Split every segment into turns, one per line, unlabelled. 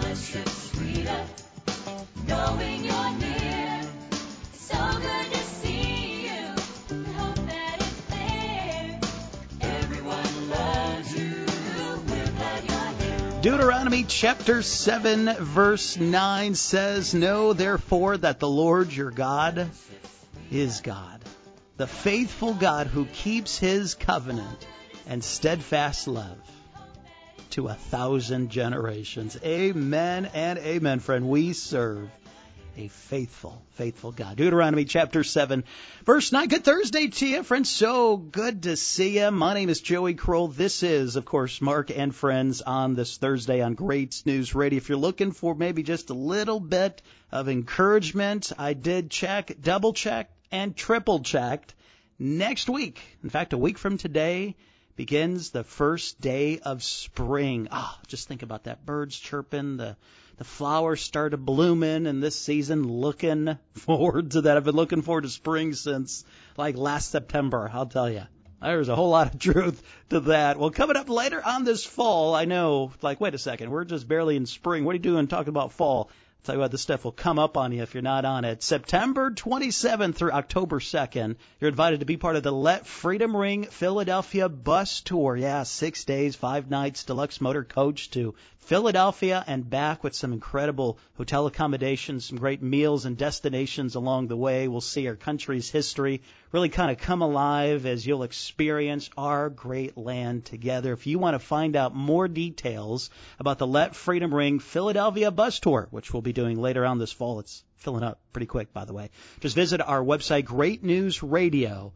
fellowship sweeter, knowing you're near. It's so good to see you, and hope that it's clear. Everyone loves you, we're glad you're here.
Deuteronomy chapter 7, verse 9 says, "Know therefore that the Lord your God is God, the faithful God who keeps his covenant and steadfast love to 1,000 generations." Amen and amen, friend. We serve a faithful, faithful God. Deuteronomy chapter 7, verse 9. Good Thursday to you, friends. So good to see you. My name is Joey Kroll. This is, of course, Mark and Friends on this Thursday on Great News Radio. If you're looking for maybe just a little bit of encouragement, I did check, double checked, and triple checked. Next week, in fact, a week from today, begins the first day of spring. Just think about that. Birds chirping, the flowers started blooming in this season. Looking forward to that. I've been looking forward to spring since like last September, I'll tell you. There's a whole lot of truth to that. Well, coming up later on this fall, I know, like, wait a second, we're just barely in spring. What are you doing talking about fall? I'll tell you what, this stuff will come up on you if you're not on it. September 27th through October 2nd, you're invited to be part of the Let Freedom Ring Philadelphia bus tour. Yeah, 6 days, 5 nights, deluxe motor coach to Philadelphia and back with some incredible hotel accommodations, some great meals and destinations along the way. We'll see our country's history really kind of come alive as you'll experience our great land together. If you want to find out more details about the Let Freedom Ring Philadelphia bus tour, which we'll be doing later on this fall, it's filling up pretty quick, by the way, just visit our website, greatnewsradio.org,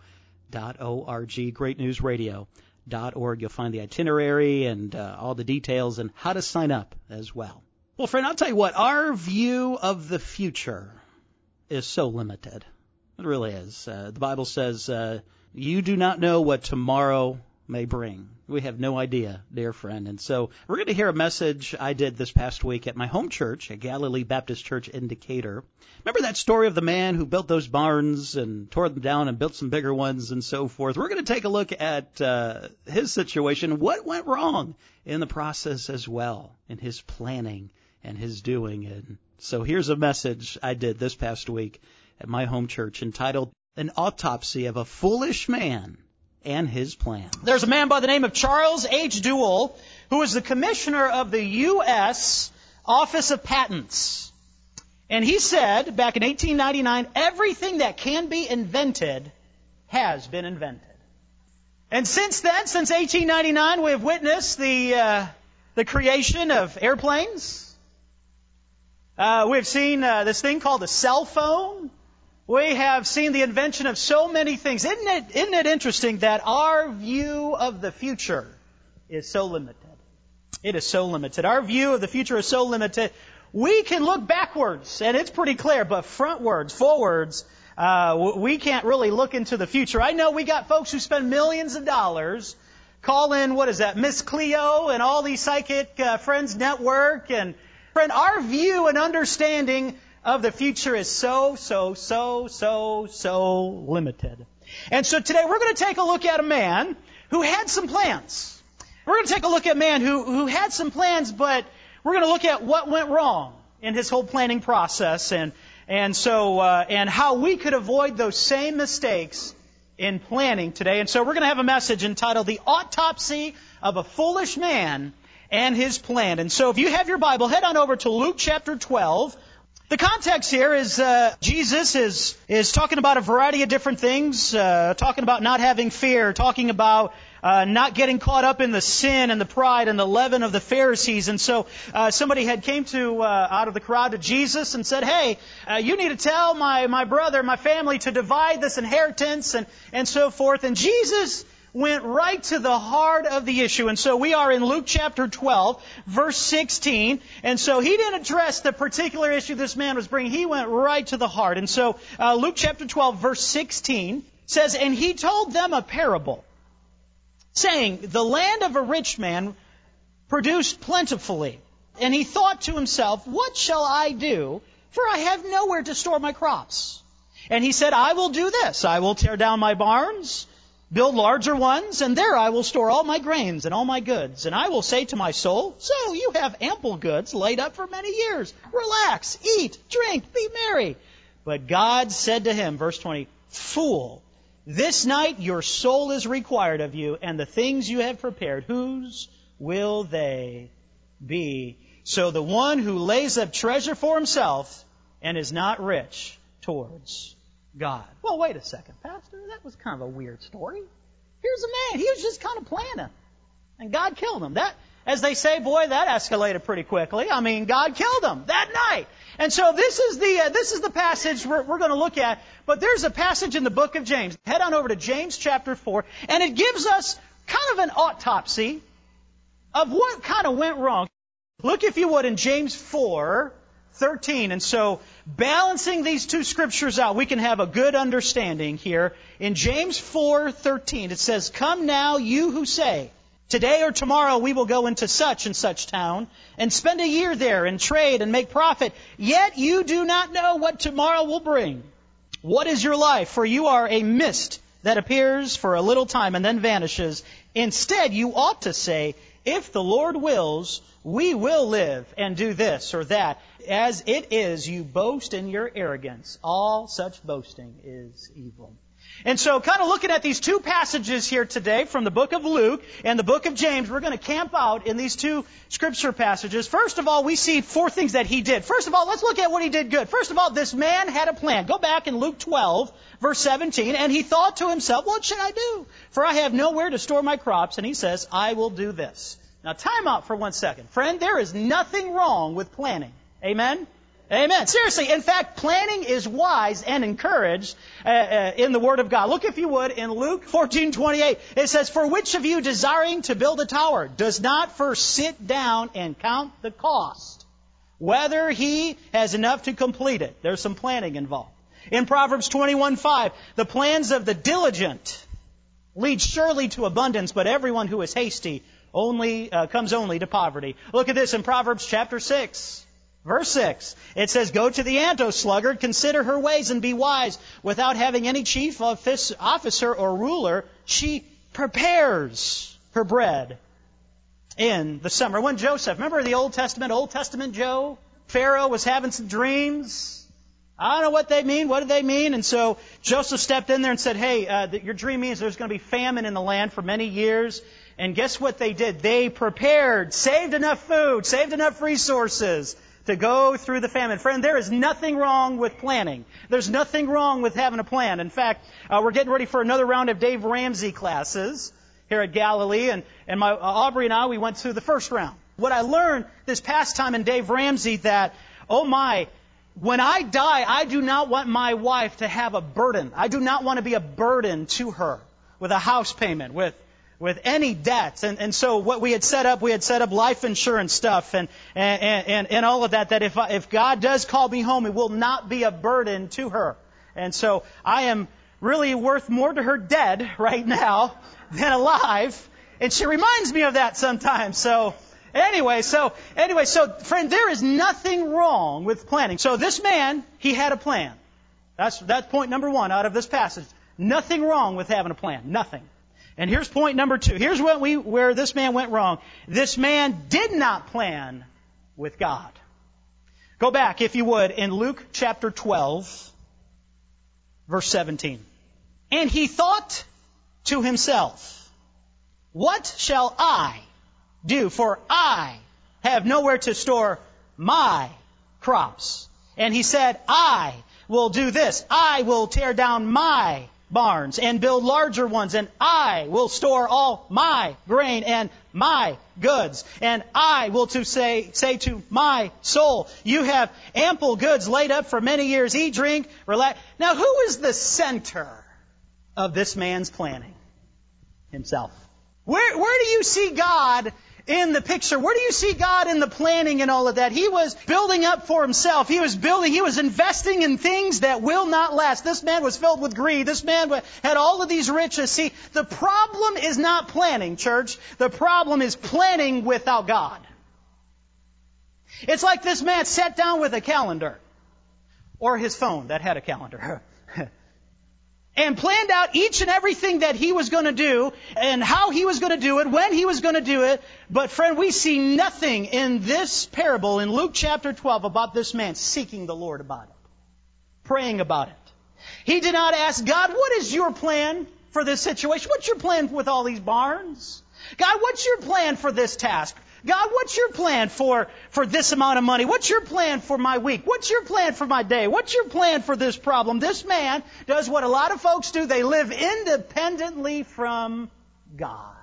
greatnewsradio.org. You'll find the itinerary and all the details and how to sign up as well. Well, friend, I'll tell you what, our view of the future is so limited. It really is. The Bible says, you do not know what tomorrow may bring. We have no idea, dear friend. And so we're going to hear a message I did this past week at my home church, at Galilee Baptist Church in Decatur. Remember that story of the man who built those barns and tore them down and built some bigger ones and so forth? We're going to take a look at his situation, what went wrong in the process as well, in his planning and his doing. And so here's a message I did this past week at my home church entitled, "An Autopsy of a Foolish Man and His Plan." There's a man by the name of Charles H. Duell, who is the commissioner of the U.S. Office of Patents. And he said, back in 1899, everything that can be invented has been invented. And since then, since 1899, we have witnessed the creation of airplanes. We've seen this thing called a cell phone. We have seen the invention of so many things. Isn't it interesting that our view of the future is so limited? It is so limited. Our view of the future is so limited. We can look backwards, and it's pretty clear, but frontwards, forwards, we can't really look into the future. I know we got folks who spend millions of dollars, call in, Miss Cleo and all these psychic friends network. And friend, our view and understanding of the future is so limited. And so today we're going to take a look at a man who had some plans. We're going to take a look at a man who had some plans, but we're going to look at what went wrong in his whole planning process and how we could avoid those same mistakes in planning today. And so we're going to have a message entitled "The Autopsy of a Foolish Man and His Plan." And so if you have your Bible, head on over to Luke chapter 12. The context here is Jesus is talking about a variety of different things, talking about not having fear, talking about not getting caught up in the sin and the pride and the leaven of the Pharisees. And so somebody had came to out of the crowd to Jesus and said, "Hey, you need to tell my brother, my family to divide this inheritance," and so forth. And Jesus went right to the heart of the issue. And so we are in Luke chapter 12, verse 16. And so he didn't address the particular issue this man was bringing. He went right to the heart. And so Luke chapter 12, verse 16 says, "And he told them a parable, saying, the land of a rich man produced plentifully. And he thought to himself, what shall I do? For I have nowhere to store my crops. And he said, I will do this. I will tear down my barns build larger ones, and there I will store all my grains and all my goods. And I will say to my soul, so you have ample goods laid up for many years. Relax, eat, drink, be merry. But God said to him, verse 20, fool, this night your soul is required of you, and the things you have prepared, whose will they be? So the one who lays up treasure for himself and is not rich towards God. Well, wait a second, Pastor. That was kind of a weird story. Here's a man. He was just kind of planning. And God killed him. That, as they say, boy, that escalated pretty quickly. I mean, God killed him that night. And so this is the passage we're going to look at. But there's a passage in the book of James. Head on over to James chapter 4. And it gives us kind of an autopsy of what kind of went wrong. Look, if you would, in James 4:13. And so, balancing these two scriptures out, we can have a good understanding here. In James 4:13, it says, come now, you who say, today or tomorrow we will go into such and such town and spend a year there and trade and make profit. Yet you do not know what tomorrow will bring. What is your life? For you are a mist that appears for a little time and then vanishes. Instead, you ought to say, if the Lord wills, we will live and do this or that. As it is, you boast in your arrogance. All such boasting is evil. And so, kind of looking at these two passages here today from the book of Luke and the book of James, we're going to camp out in these two scripture passages. First of all, we see four things that he did. First of all, let's look at what he did good. First of all, this man had a plan. Go back in Luke 12, verse 17, and he thought to himself, what should I do? For I have nowhere to store my crops. And he says, I will do this. Now, time out for 1 second. Friend, there is nothing wrong with planning. Amen? Amen. Seriously, in fact, planning is wise and encouraged in the Word of God. Look, if you would, in Luke 14:28. It says, for which of you desiring to build a tower does not first sit down and count the cost, whether he has enough to complete it? There's some planning involved. In Proverbs 21:5, the plans of the diligent lead surely to abundance, but everyone who is hasty comes only to poverty. Look at this in Proverbs chapter 6. Verse 6, it says, go to the ant, O sluggard, consider her ways and be wise. Without having any chief officer or ruler, she prepares her bread in the summer. When Joseph, remember the Old Testament Joe? Pharaoh was having some dreams. I don't know what they mean. What do they mean? And so Joseph stepped in there and said, hey, your dream means there's going to be famine in the land for many years. And guess what they did? They prepared, saved enough food, saved enough resources to go through the famine. Friend, there is nothing wrong with planning. There's nothing wrong with having a plan. In fact, we're getting ready for another round of Dave Ramsey classes here at Galilee. And my Aubrey and I, we went through the first round. What I learned this past time in Dave Ramsey that, when I die, I do not want my wife to have a burden. I do not want to be a burden to her with a house payment, with any debts. And so what we had set up life insurance stuff and all of that if God does call me home, it will not be a burden to her. And so I am really worth more to her dead right now than alive. And she reminds me of that sometimes. So anyway, friend, there is nothing wrong with planning. So this man, he had a plan. That's point number one out of this passage. Nothing wrong with having a plan. Nothing. And here's point number two. Here's where this man went wrong. This man did not plan with God. Go back, if you would, in Luke chapter 12, verse 17. And he thought to himself, what shall I do? For I have nowhere to store my crops. And he said, I will do this. I will tear down my barns and build larger ones, and I will store all my grain and my goods. And I will say to my soul, you have ample goods laid up for many years. Eat, drink, relax. Now, who is the center of this man's planning? Himself. Where do you see God in the picture? Where do you see God in the planning and all of that? He was building up for himself. He was investing in things that will not last. This man was filled with greed. This man had all of these riches. See, the problem is not planning, church. The problem is planning without God. It's like this man sat down with a calendar, or his phone that had a calendar. and planned out each and everything that he was going to do and how he was going to do it, when he was going to do it. But friend, we see nothing in this parable in Luke chapter 12 about this man seeking the Lord about it, praying about it. He did not ask God, what is your plan for this situation? What's your plan with all these barns? God, what's your plan for this task? God, what's your plan for this amount of money? What's your plan for my week? What's your plan for my day? What's your plan for this problem? This man does what a lot of folks do. They live independently from God.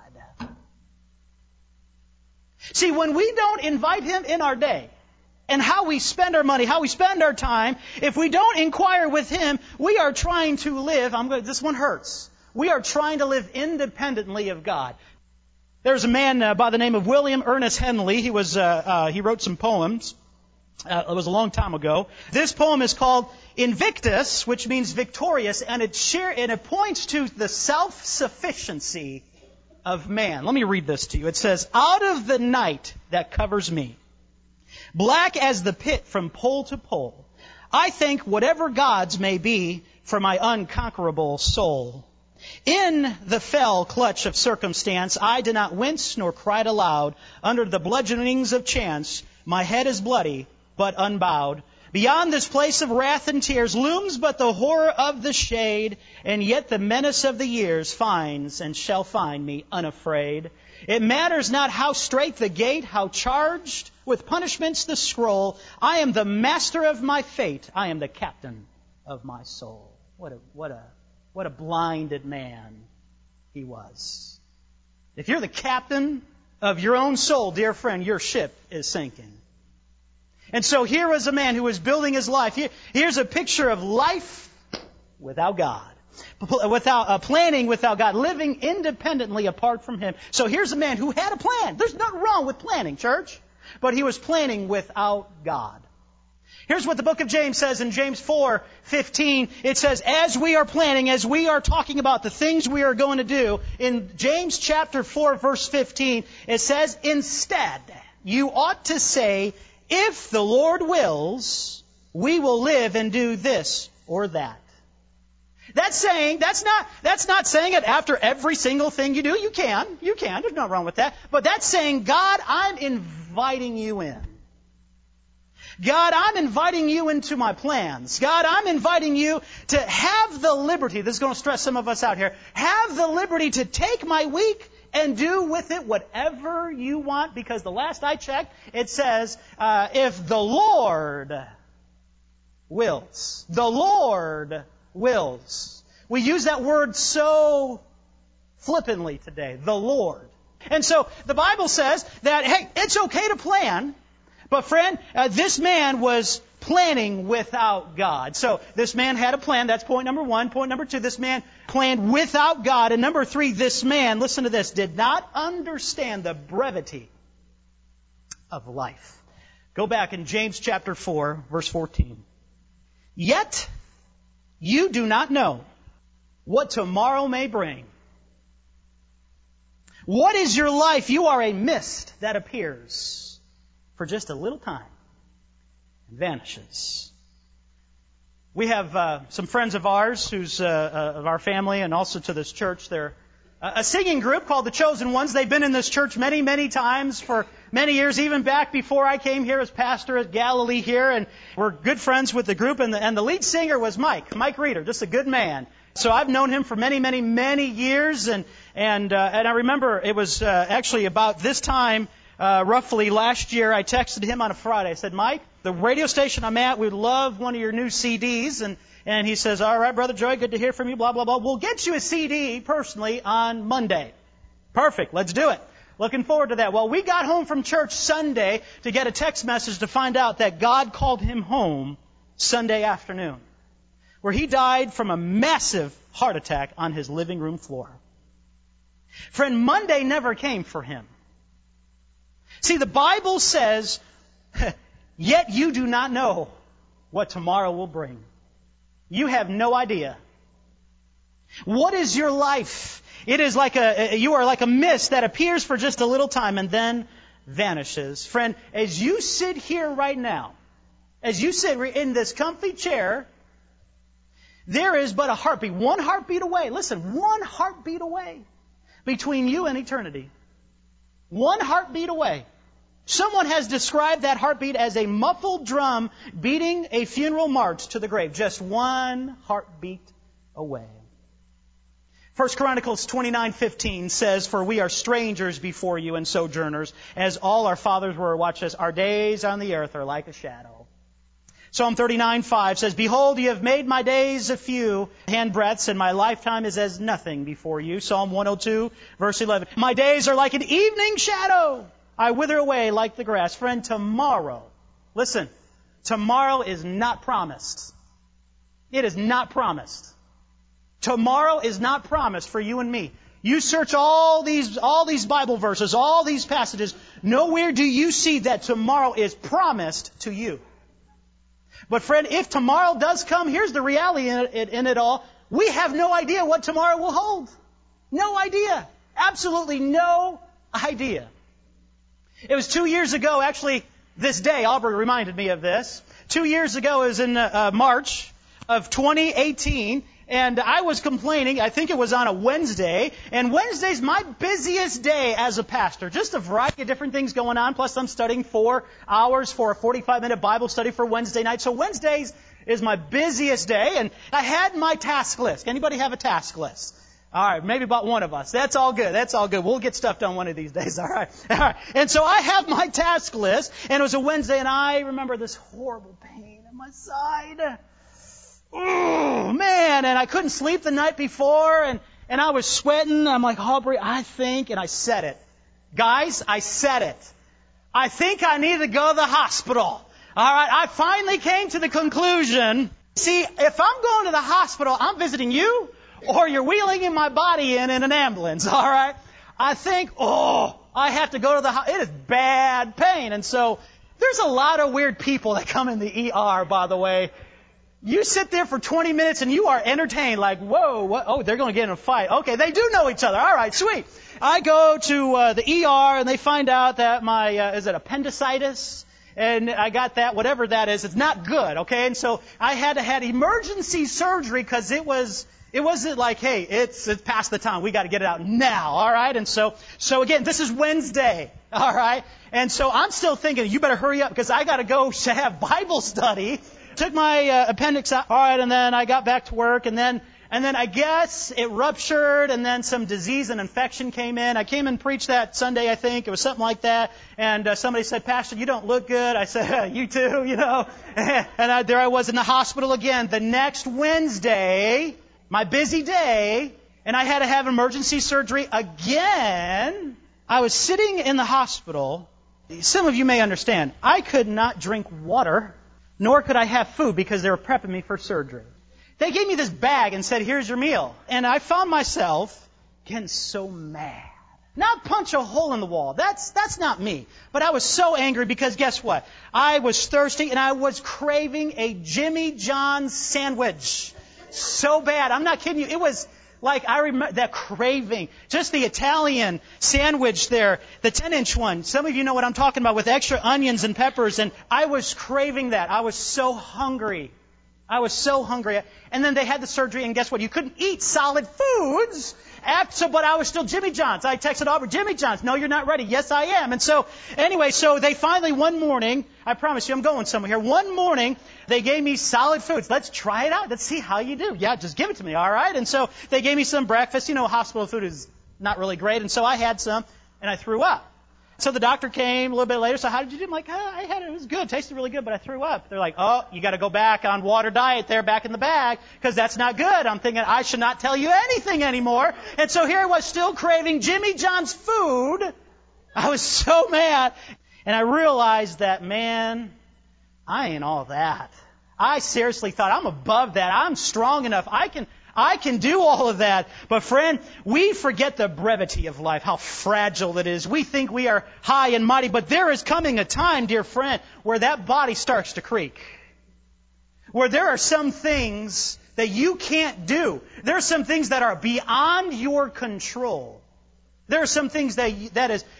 See, when we don't invite Him in our day and how we spend our money, how we spend our time, if we don't inquire with Him, we are trying to live, this one hurts. We are trying to live independently of God. There's a man by the name of William Ernest Henley. He wrote some poems. It was a long time ago. This poem is called Invictus, which means victorious, and it points to the self-sufficiency of man. Let me read this to you. It says, out of the night that covers me, black as the pit from pole to pole, I thank whatever gods may be for my unconquerable soul. In the fell clutch of circumstance, I did not wince nor cried aloud. Under the bludgeonings of chance, my head is bloody, but unbowed. Beyond this place of wrath and tears looms but the horror of the shade, and yet the menace of the years finds and shall find me unafraid. It matters not how strait the gate, how charged with punishments the scroll. I am the master of my fate. I am the captain of my soul. What a blinded man he was. If you're the captain of your own soul, dear friend, your ship is sinking. And so here was a man who was building his life. Here's a picture of life without God. Without planning without God, living independently apart from Him. So here's a man who had a plan. There's nothing wrong with planning, church. But he was planning without God. Here's what the book of James says in James 4:15. It says, as we are planning, as we are talking about the things we are going to do, in James chapter 4, verse 15, it says, instead, you ought to say, if the Lord wills, we will live and do this or that. That's not saying it after every single thing you do. You can. There's nothing wrong with that. But that's saying, God, I'm inviting you in. God, I'm inviting you into my plans. God, I'm inviting you to have the liberty. This is going to stress some of us out here. Have the liberty to take my week and do with it whatever you want. Because the last I checked, it says, if the Lord wills. The Lord wills. We use that word so flippantly today. The Lord. And so the Bible says that, hey, it's okay to plan. But friend, this man was planning without God. So this man had a plan. That's point number one. Point number two, this man planned without God. And number three, this man, listen to this, did not understand the brevity of life. Go back in James chapter 4, verse 14. Yet you do not know what tomorrow may bring. What is your life? You are a mist that appears for just a little time and vanishes. We have some friends of ours who's of our family and also to this church. They're a singing group called The Chosen Ones. They've been in this church many, many times for many years, even back before I came here as pastor at Galilee here. And we're good friends with the group. And the lead singer was Mike Reeder, just a good man. So I've known him for many, many, many years. And I remember it was actually about this time, roughly last year, I texted him on a Friday. I said, Mike, the radio station I'm at, we'd love one of your new CDs. And he says, all right, Brother Joy, good to hear from you, blah, blah, blah. We'll get you a CD personally on Monday. Perfect, let's do it. Looking forward to that. Well, we got home from church Sunday to get a text message to find out that God called him home Sunday afternoon, where he died from a massive heart attack on his living room floor. Friend, Monday never came for him. See, the Bible says, yet you do not know what tomorrow will bring. You have no idea. What is your life? It is you are like a mist that appears for just a little time and then vanishes. Friend, as you sit here right now, as you sit in this comfy chair, There is but a heartbeat, one heartbeat away. Listen, one heartbeat away between you and eternity. One heartbeat away. Someone has described that heartbeat as a muffled drum beating a funeral march to the grave. Just one heartbeat away. 1 Chronicles 29:15 says, "For we are strangers before you and sojourners, as all our fathers were." Watch this. "Our days on the earth are like a shadow." Psalm 39:5 says, "Behold, you have made my days a few handbreadths, and my lifetime is as nothing before you." Psalm 102, verse 11. "My days are like an evening shadow. I wither away like the grass." Friend, tomorrow, listen, tomorrow is not promised. It is not promised. Tomorrow is not promised for you and me. You search all these Bible verses, all these passages, nowhere do you see that tomorrow is promised to you. But friend, if tomorrow does come, here's the reality in it all. We have no idea what tomorrow will hold. No idea. Absolutely no idea. It was 2 years ago, actually, this day, Aubrey reminded me of this. 2 years ago, it was in March of 2018, and I was complaining, I think it was on a Wednesday, and Wednesday's my busiest day as a pastor. Just a variety of different things going on, plus I'm studying 4 hours for a 45-minute Bible study for Wednesday night. So Wednesdays is my busiest day, and I had my task list. Anybody have a task list? All right, maybe about one of us. That's all good. That's all good. We'll get stuff done one of these days. All right. And so I have my task list, and it was a Wednesday, and I remember this horrible pain in my side. Oh, man. And I couldn't sleep the night before, and I was sweating. I'm like, Aubrey, I think, and I said it. Guys, I said it. I think I need to go to the hospital. All right. I finally came to the conclusion. See, if I'm going to the hospital, I'm visiting you, or you're wheeling in my body in an ambulance, all right? I think, I have to go to the hospital. It is bad pain. And so there's a lot of weird people that come in the ER, by the way. You sit there for 20 minutes and you are entertained like, whoa, what? Oh, they're going to get in a fight. Okay, they do know each other. All right, sweet. I go to the ER and they find out that my, is it appendicitis? And I got that, whatever that is. It's not good, okay? And so I had to have emergency surgery because it wasn't like, hey, it's past the time. We got to get it out now, all right? And so again, this is Wednesday, all right? And so I'm still thinking, you better hurry up because I got to go to have Bible study. Took my appendix out, all right, and then I got back to work, and then I guess it ruptured, and then some disease and infection came in. I came and preached that Sunday, I think. It was something like that. And somebody said, "Pastor, you don't look good." I said, "You too, you know." And there I was in the hospital again the next Wednesday. My busy day, and I had to have emergency surgery again. I was sitting in the hospital. Some of you may understand, I could not drink water, nor could I have food because they were prepping me for surgery. They gave me this bag and said, "Here's your meal." And I found myself getting so mad. Not punch a hole in the wall. That's not me. But I was so angry because guess what? I was thirsty and I was craving a Jimmy John's sandwich. So bad. I'm not kidding you. It was like, I remember that craving. Just the Italian sandwich there, the 10-inch one. Some of you know what I'm talking about with extra onions and peppers. And I was craving that. I was so hungry. And then they had the surgery, and guess what? You couldn't eat solid foods. But I was still Jimmy John's. I texted Aubrey, "Jimmy John's, no, you're not ready." "Yes, I am." And so, anyway, so they finally one morning, I promise you I'm going somewhere here. One morning, they gave me solid foods. "Let's try it out. Let's see how you do." "Yeah, just give it to me." "All right." And so they gave me some breakfast. You know, hospital food is not really great. And so I had some, and I threw up. So the doctor came a little bit later. "So how did you do?" I'm like, "I had it. It was good. It tasted really good, but I threw up." They're like, "Oh, you got to go back on water diet there back in the bag because that's not good." I'm thinking, I should not tell you anything anymore. And so here I was still craving Jimmy John's food. I was so mad. And I realized that, man, I ain't all that. I seriously thought, I'm above that. I'm strong enough. I can do all of that. But friend, we forget the brevity of life, how fragile it is. We think we are high and mighty, but there is coming a time, dear friend, where that body starts to creak. Where there are some things that you can't do. There are some things that are beyond your control. There are some things that is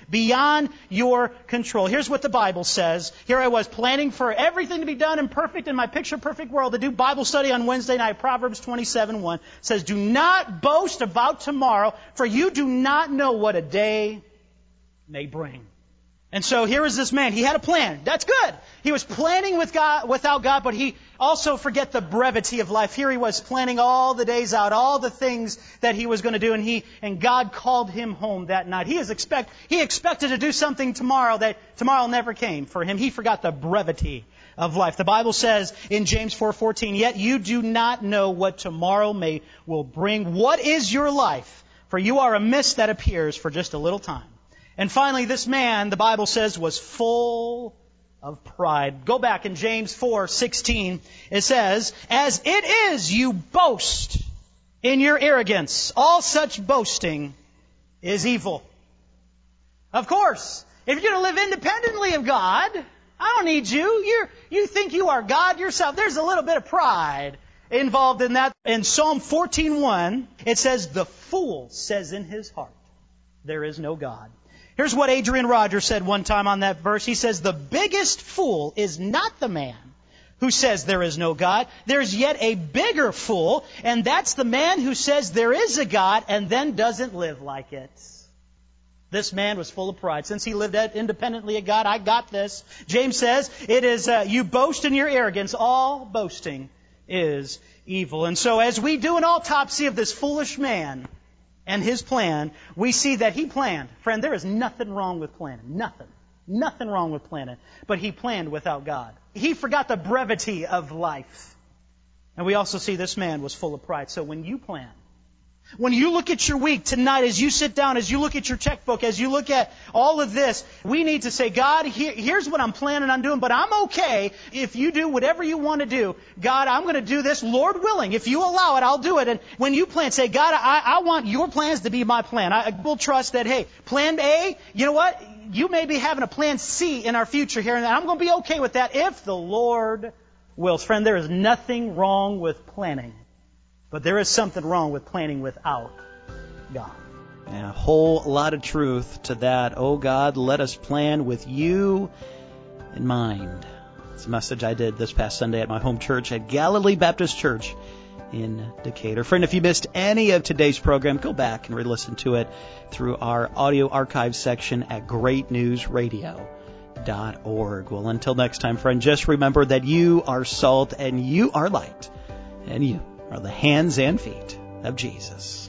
beyond your control. Here's what the Bible says. Here I was planning for everything to be done and perfect in my picture-perfect world to do Bible study on Wednesday night. Proverbs 27:1 says, "Do not boast about tomorrow, for you do not know what a day may bring." And so here is this man. He had a plan. That's good. He was planning with God, without God, but he also forget the brevity of life. Here he was planning all the days out, all the things that he was going to do, and God called him home that night. He expected to do something tomorrow that tomorrow never came for him. He forgot the brevity of life. The Bible says in James 4:14, "Yet you do not know what tomorrow will bring. What is your life? For you are a mist that appears for just a little time." And finally, this man, the Bible says, was full of pride. Go back in James 4:16. It says, "As it is you boast in your arrogance, all such boasting is evil." Of course, if you're going to live independently of God, I don't need you. You think you are God yourself. There's a little bit of pride involved in that. In Psalm 14:1, it says, "The fool says in his heart, there is no God." Here's what Adrian Rogers said one time on that verse. He says, "The biggest fool is not the man who says there is no God. There's yet a bigger fool, and that's the man who says there is a God and then doesn't live like it." This man was full of pride. Since he lived independently of God, I got this. James says, it is, "You boast in your arrogance. All boasting is evil." And so as we do an autopsy of this foolish man and his plan, we see that he planned. Friend, there is nothing wrong with planning. Nothing. Nothing wrong with planning. But he planned without God. He forgot the brevity of life. And we also see this man was full of pride. So when you plan, when you look at your week tonight, as you sit down, as you look at your checkbook, as you look at all of this, we need to say, "God, here's what I'm planning on doing, but I'm okay if you do whatever you want to do. God, I'm going to do this, Lord willing. If you allow it, I'll do it." And when you plan, say, "God, I want your plans to be my plan." I will trust that, hey, plan A, you know what? You may be having a plan C in our future here, and I'm going to be okay with that if the Lord wills. Friend, there is nothing wrong with planning. But there is something wrong with planning without God. And a whole lot of truth to that. Oh God, let us plan with you in mind. It's a message I did this past Sunday at my home church at Galilee Baptist Church in Decatur. Friend, if you missed any of today's program, go back and re-listen to it through our audio archive section at greatnewsradio.org. Well, until next time, friend, just remember that you are salt and you are light and you are the hands and feet of Jesus.